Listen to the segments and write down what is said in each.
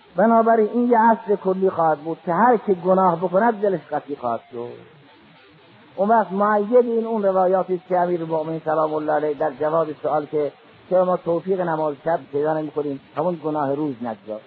بنابراین این یه اصل کلی خواهد بود که هر که گناه بکند دلش قطعی خواهد شد. اون وقت مؤید این اون روایاتی که امیرالمؤمنین سلام الله علیه در جواب سوال که چرا ما توفیق نماز شب پیدا نمی‌کنیم همون گناه روز نگذاشت،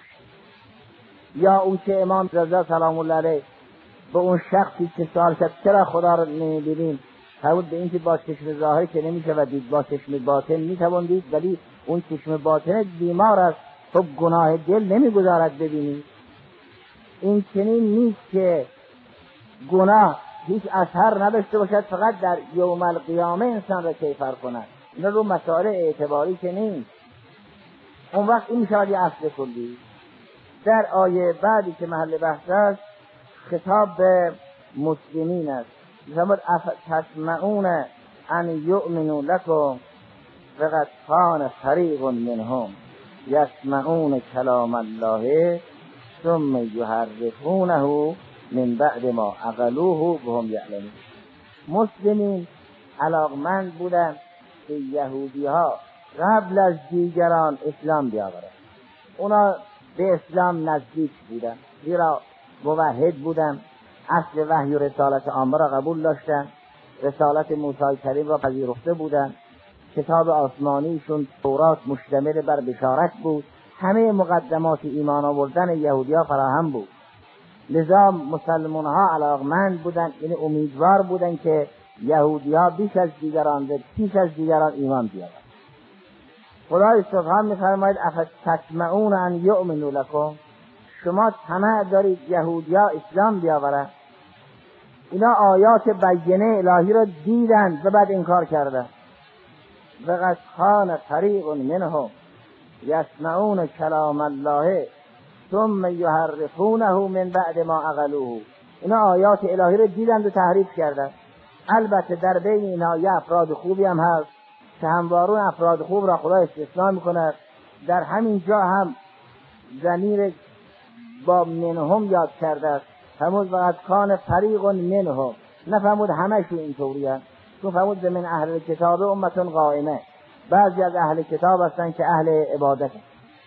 یا اون که امام رضا سلام الله علیه به اون شخصی که سوال کرد چرا خدا رو نمی‌بینیم فرمود به این که با چشم ظاهر که نمیشه و دید، با چشم باطن میتوان دید، ولی اون چشم باطن بیمار است، تو گناه دل نمیگذارد ببینی. این چنین نیست که گناه هیچ اثر نداشته باشد فقط در یوم القیامه انسان را کیفر کند، این رو مسائل اعتباری که نیست. اون وقت این میشود یه اصل کلی. در آیه بعدی که محل بحث است خطاب به مسلمین است، می‌فرماید افتطمعون ان یؤمنوا لکم وقد کان فریق منهم یسمعون کلام الله ثم یحرفونه من بعد ما عقلوه و هم یعلمون. مسلمین علاقمند بودند که یهودی ها قبل از دیگران اسلام بیاورند. اونا به اسلام نزدیک بودند، زیرا موحد بودند، اصل وحی و رسالت عامه را قبول داشتند، رسالت موسی کریم را پذیرفته بودند، کتاب آسمانیشون تورات مشتمل بر بشارت بود، همه مقدمات ایمان آوردن یهودی ها فراهم بود. لذا مسلمان ها علاقمند بودند، یعنی امیدوار بودند که یهودی ها بیش از دیگران و پیش از دیگران ایمان بیارند. خدای سبحانه می‌فرماید افتطمعون ان یؤمنوا لکم، شما طمع دارید یهودی ها اسلام بیاورند. اینا آیات بینه الهی را دیدند و بعد انکار کردند. وقد کان فریق منهم یسمعون کلام الله ثم یحرفونه من بعد ما عقلوه. اینا آیات الهی را دیدند و تحریف کردند. البته در بین اینا یه افراد خوبی هم هست که هموارون افراد خوب را خدا استثناء میکند. در همین جا هم ضمیر با منهم یاد کرده است، فرمود وقد کان فریق منهم، نفرمود همشون اینطوریه، چون فرمود من اهل کتاب امتون قائمه، بعضی از اهل کتاب هستن که اهل عبادت هستن،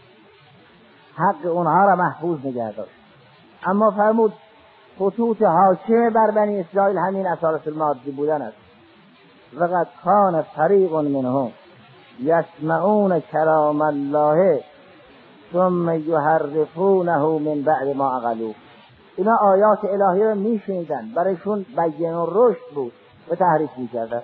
حق اونها را محفوظ نگه داشت. اما فرمود خطوط حاشیه بر بنی اسرائیل همین اصالت المادی بودن است. وقد کان فریق منهم یسمعون کلام الله ثم یحرفونه من بعد ما عقلوه. اینا آیات الهی را میشنیدن، برایشون بیان و رشد بود و تحریف میکردن.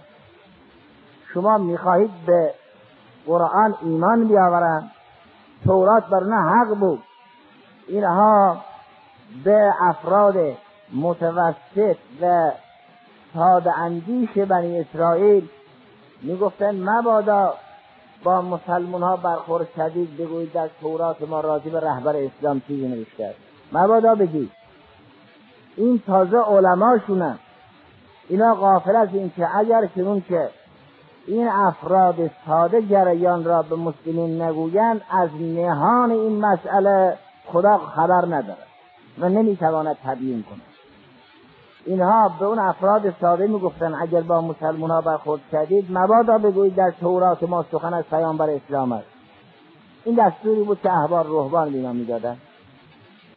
شما میخواهید به قرآن ایمان بیاورن، تورات بر نه حق بود. اینها به افراد متوسط و ساده اندیش بنی اسرائیل میگفتن مبادا با مسلمان ها برخورد شدید بگویید در تورات ما راجع به رهبر اسلام چیزی نوشته است، مبادا بگید. این تازه علماشونن. اینا غافل از این که اگر کنون که این افراد ساده جریان را به مسلمین نگویند، از نهان این مسئله خدا خبر ندارد و نمیتواند تبیین کند. اینها به اون افراد ساده میگفتن اگر با مسلمان ها برخورد کردید مبادا بگویید در تورات ما سخن از پیامبر اسلام است. این دستوری بود که احبار رهبان بینا میدادن.